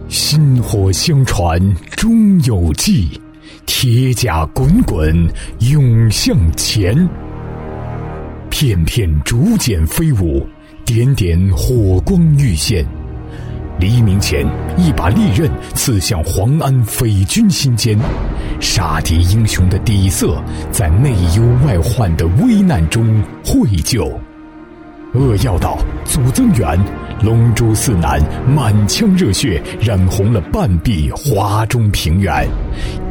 薪火相传终有期，铁甲滚滚涌向前。片片竹简飞舞，点点火光欲现。黎明前，一把利刃刺向黄安匪军心间，杀敌英雄的底色在内忧外患的危难中绘就。扼要道祖增远，龙珠四男满腔热血染红了半壁华中平原，